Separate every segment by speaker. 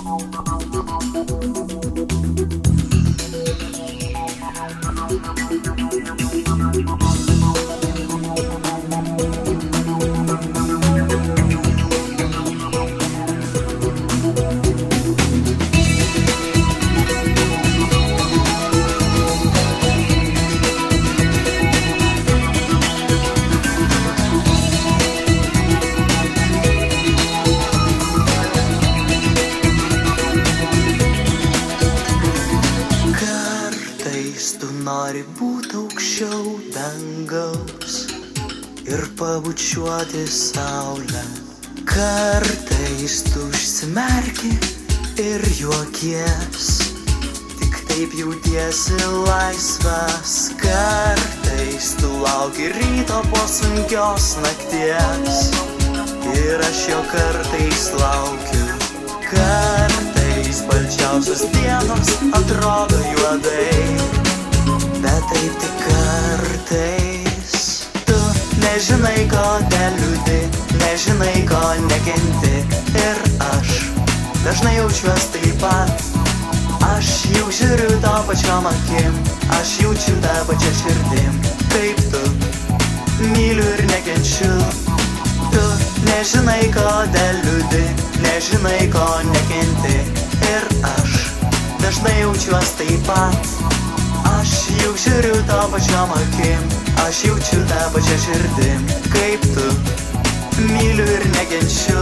Speaker 1: Tu nori būt aukščiau dangaus ir pabučiuoti saulę. Kartais tu užsimerki ir juokies, tik taip jautiesi laisvas. Kartais tu lauki ryto po sunkios nakties ir aš jo kartais laukiu. Kartais balčiausios dienos atrodo juodai, bet taip tik kartais. Tu nežinai, ko neliūdi, nežinai, ko nekenti. Ir aš dažnai jaučiuos taip pat. Aš jau žiūriu to pačiom akim, aš jaučiu tą pačią širdim. Kaip tu, myliu ir nekenčiu. Tu nežinai, ko neliūdi, nežinai, ko nekenti. Ir aš dažnai jaučiuos taip pat. Aš jau žiūriu to pačiom akim, aš jaučiu tą pačią širdim. Kaip tu, myliu ir nekenčiu.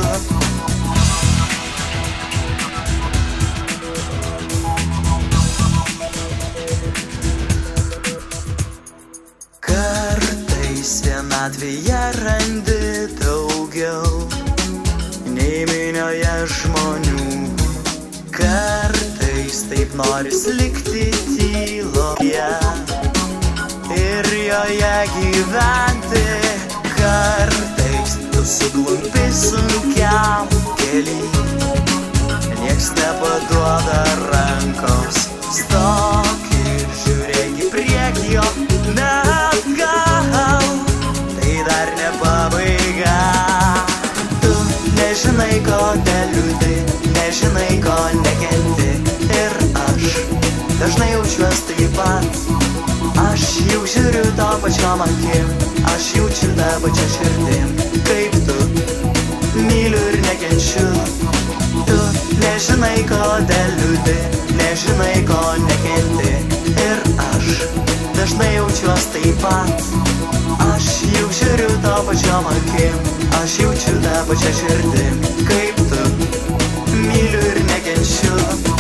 Speaker 1: Kartais vienatvėje randi daugiau nei minioje žmonių. Kartais taip noris likti tyloje ir joje gyventi. Kartais tu suklumpi sunkiam kely, nieks nepaduoda rankos. Stok ir žiūrėk į priekį, jo ne atgal, tai dar ne pabaiga. Tu nežinai, ko neliūdi, nežinai, ko nekenti. Ir aš dažnai jaučiuos taip pat. Aš jau žiūriu to pačiom akim, aš jaučiu tą pačią širdim. Kaip tu, myliu ir nekenčiu. Tu nežinai, ko neliūdi, nežinai, ko nekenti. Ir aš dažnai jaučiuos taip pat. Aš jau žiūriu to pačiom akim, aš jaučiu tą pačią širdim. Kaip tu, myliu ir nekenčiu.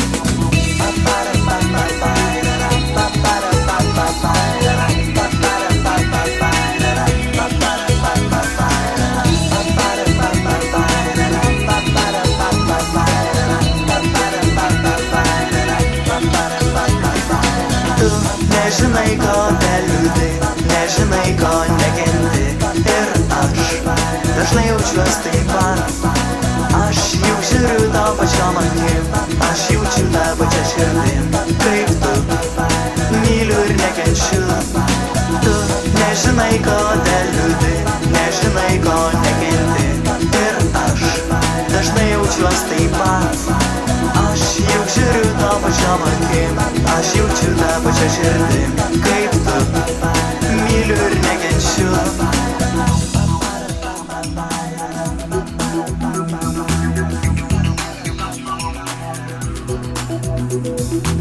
Speaker 1: Tu nežinai, ko neliūdi, nežinai, ko nekenti. Ir aš dažnai jaučiuos taip pat. Aš jau žiūriu to pačiom akim, aš jaučiu tą pačią širdim. Kaip tu, myliu ir nekenčiu. Tu nežinai, ko neliūdi, nežinai, ko nekenti. Ir aš dažnai jaučiuos taip pat. Aš jau žiūriu to pačiom akim, aš jaučiu tą pačią širdim. Kaip tu, myliu ir nekenčiu.
Speaker 2: Thank you.